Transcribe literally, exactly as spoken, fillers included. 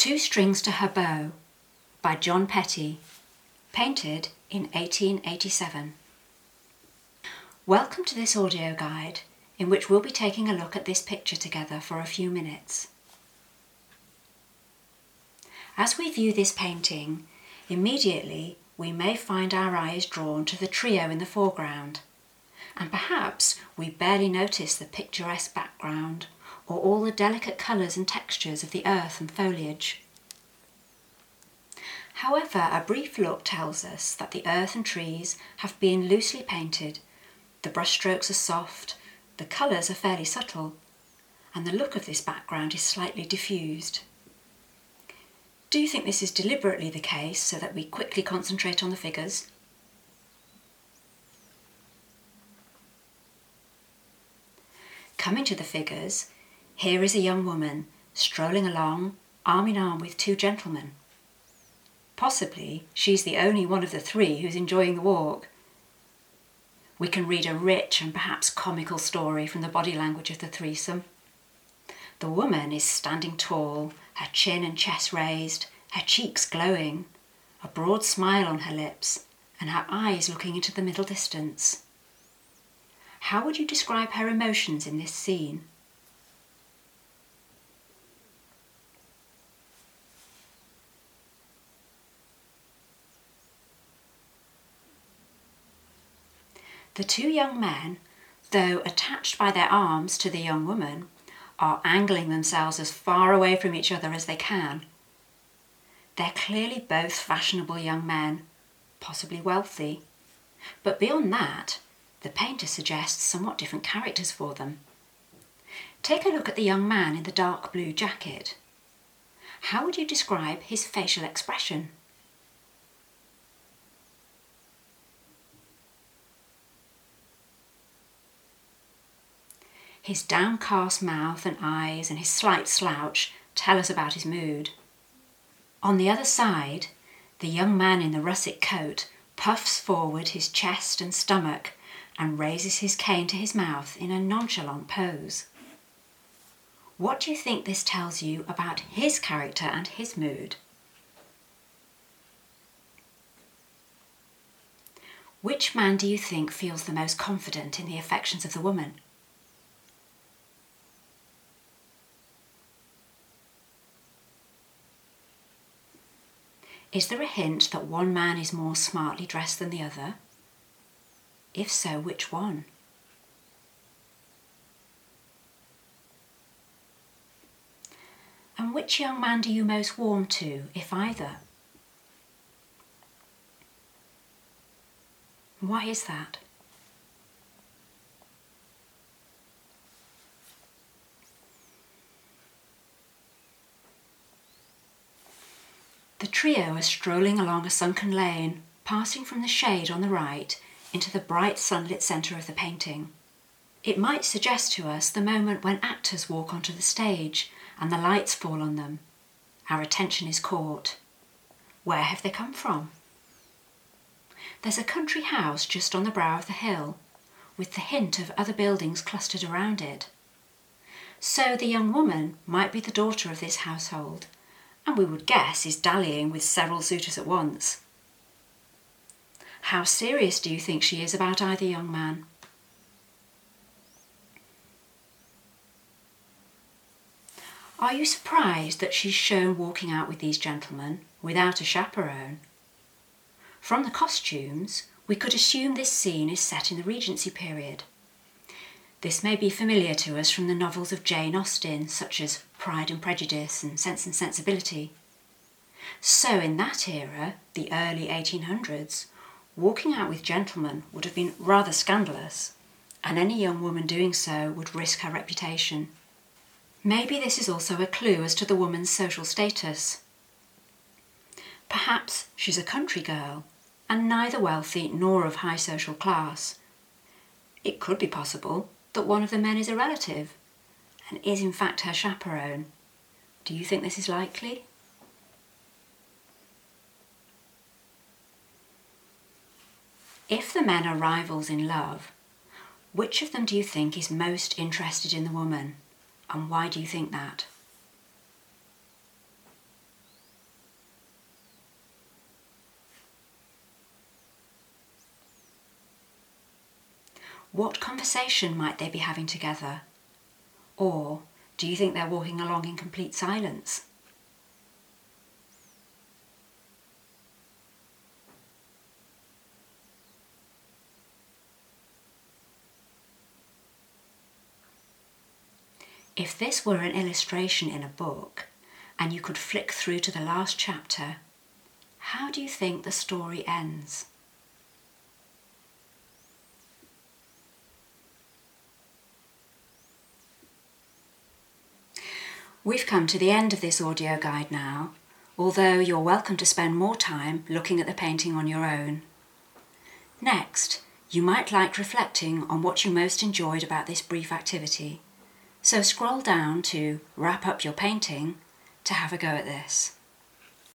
Two Strings to Her Bow by John Petty, painted in eighteen eighty-seven. Welcome to this audio guide in which we'll be taking a look at this picture together for a few minutes. As we view this painting, immediately we may find our eyes drawn to the trio in the foreground, and perhaps we barely notice the picturesque background or all the delicate colours and textures of the earth and foliage. However, a brief look tells us that the earth and trees have been loosely painted, the brushstrokes are soft, the colours are fairly subtle, and the look of this background is slightly diffused. Do you think this is deliberately the case so that we quickly concentrate on the figures? Coming to the figures, here is a young woman strolling along, arm in arm with two gentlemen. Possibly she's the only one of the three who's enjoying the walk. We can read a rich and perhaps comical story from the body language of the threesome. The woman is standing tall, her chin and chest raised, her cheeks glowing, a broad smile on her lips, and her eyes looking into the middle distance. How would you describe her emotions in this scene? The two young men, though attached by their arms to the young woman, are angling themselves as far away from each other as they can. They're clearly both fashionable young men, possibly wealthy, but beyond that, the painter suggests somewhat different characters for them. Take a look at the young man in the dark blue jacket. How would you describe his facial expression? His downcast mouth and eyes and his slight slouch tell us about his mood. On the other side, the young man in the russet coat puffs forward his chest and stomach and raises his cane to his mouth in a nonchalant pose. What do you think this tells you about his character and his mood? Which man do you think feels the most confident in the affections of the woman? Is there a hint that one man is more smartly dressed than the other? If so, which one? And which young man do you most warm to, if either? Why is that? The trio are strolling along a sunken lane, passing from the shade on the right into the bright sunlit centre of the painting. It might suggest to us the moment when actors walk onto the stage and the lights fall on them. Our attention is caught. Where have they come from? There's a country house just on the brow of the hill, with the hint of other buildings clustered around it. So the young woman might be the daughter of this household, and we would guess is dallying with several suitors at once. How serious do you think she is about either young man? Are you surprised that she's shown walking out with these gentlemen without a chaperone? From the costumes, we could assume this scene is set in the Regency period. This may be familiar to us from the novels of Jane Austen, such as Pride and Prejudice and Sense and Sensibility. So in that era, the early eighteen hundreds, walking out with gentlemen would have been rather scandalous, and any young woman doing so would risk her reputation. Maybe this is also a clue as to the woman's social status. Perhaps she's a country girl, and neither wealthy nor of high social class. It could be possible that one of the men is a relative, and is in fact her chaperone. Do you think this is likely? If the men are rivals in love, which of them do you think is most interested in the woman, and why do you think that? What conversation might they be having together? Or do you think they're walking along in complete silence? If this were an illustration in a book, and you could flick through to the last chapter, how do you think the story ends? We've come to the end of this audio guide now, although you're welcome to spend more time looking at the painting on your own. Next, you might like reflecting on what you most enjoyed about this brief activity, so scroll down to Wrap Up Your Painting to have a go at this.